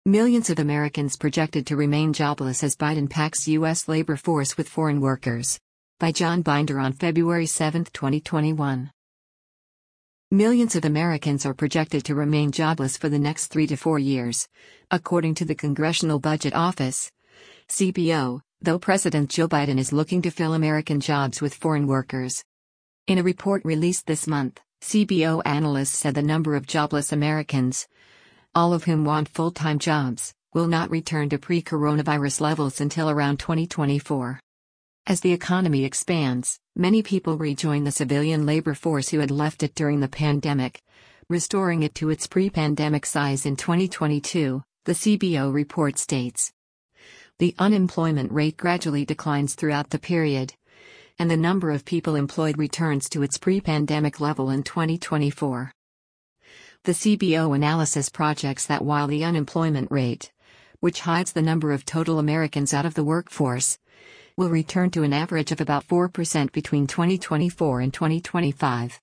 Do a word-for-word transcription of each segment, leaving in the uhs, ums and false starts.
Millions of Americans projected to remain jobless as Biden packs U S labor force with foreign workers. By John Binder on February seventh, twenty twenty-one. Millions of Americans are projected to remain jobless for the next three to four years, according to the Congressional Budget Office, C B O, though President Joe Biden is looking to fill American jobs with foreign workers. In a report released this month, C B O analysts said the number of jobless Americans, all of whom want full-time jobs, will not return to pre-coronavirus levels until around twenty twenty-four. As the economy expands, many people rejoin the civilian labor force who had left it during the pandemic, restoring it to its pre-pandemic size in twenty twenty-two, the C B O report states. The unemployment rate gradually declines throughout the period, and the number of people employed returns to its pre-pandemic level in twenty twenty-four. The C B O analysis projects that while the unemployment rate, which hides the number of total Americans out of the workforce, will return to an average of about four percent between twenty twenty-four and twenty twenty-five.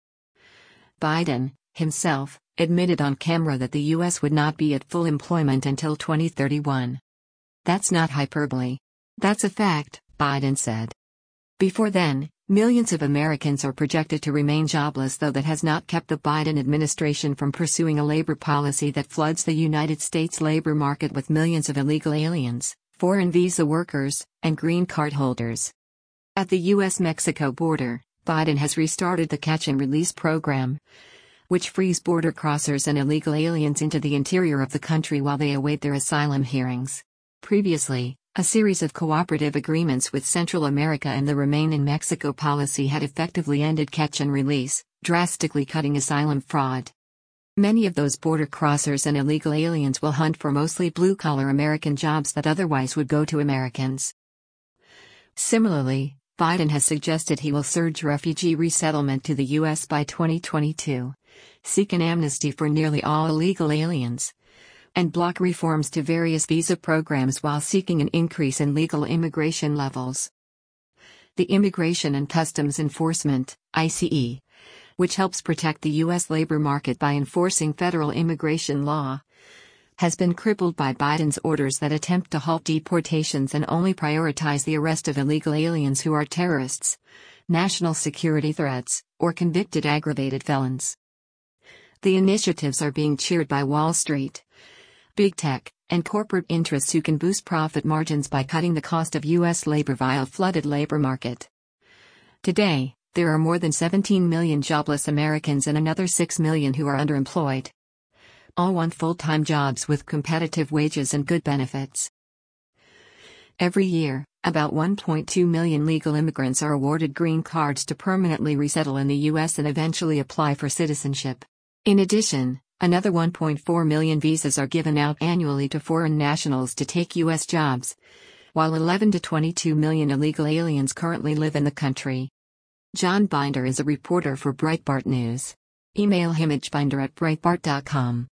Biden, himself, admitted on camera that the U S would not be at full employment until twenty thirty-one. That's not hyperbole. That's a fact, Biden said. Before then, millions of Americans are projected to remain jobless, though that has not kept the Biden administration from pursuing a labor policy that floods the United States labor market with millions of illegal aliens, foreign visa workers, and green card holders. At the U S Mexico border, Biden has restarted the Catch and Release program, which frees border crossers and illegal aliens into the interior of the country while they await their asylum hearings. Previously, a series of cooperative agreements with Central America and the Remain in Mexico policy had effectively ended catch and release, drastically cutting asylum fraud. Many of those border crossers and illegal aliens will hunt for mostly blue-collar American jobs that otherwise would go to Americans. Similarly, Biden has suggested he will surge refugee resettlement to the U S by twenty twenty-two, seek an amnesty for nearly all illegal aliens, and block reforms to various visa programs while seeking an increase in legal immigration levels. The Immigration and Customs Enforcement, I C E, which helps protect the U S labor market by enforcing federal immigration law, has been crippled by Biden's orders that attempt to halt deportations and only prioritize the arrest of illegal aliens who are terrorists, national security threats, or convicted aggravated felons. The initiatives are being cheered by Wall Street, big tech, and corporate interests who can boost profit margins by cutting the cost of U S labor via a flooded labor market. Today, there are more than seventeen million jobless Americans and another six million who are underemployed. All want full-time jobs with competitive wages and good benefits. Every year, about one point two million legal immigrants are awarded green cards to permanently resettle in the U S and eventually apply for citizenship. In addition, another one point four million visas are given out annually to foreign nationals to take U S jobs, while eleven to twenty-two million illegal aliens currently live in the country. John Binder is a reporter for Breitbart News. Email him at binder at breitbart dot com.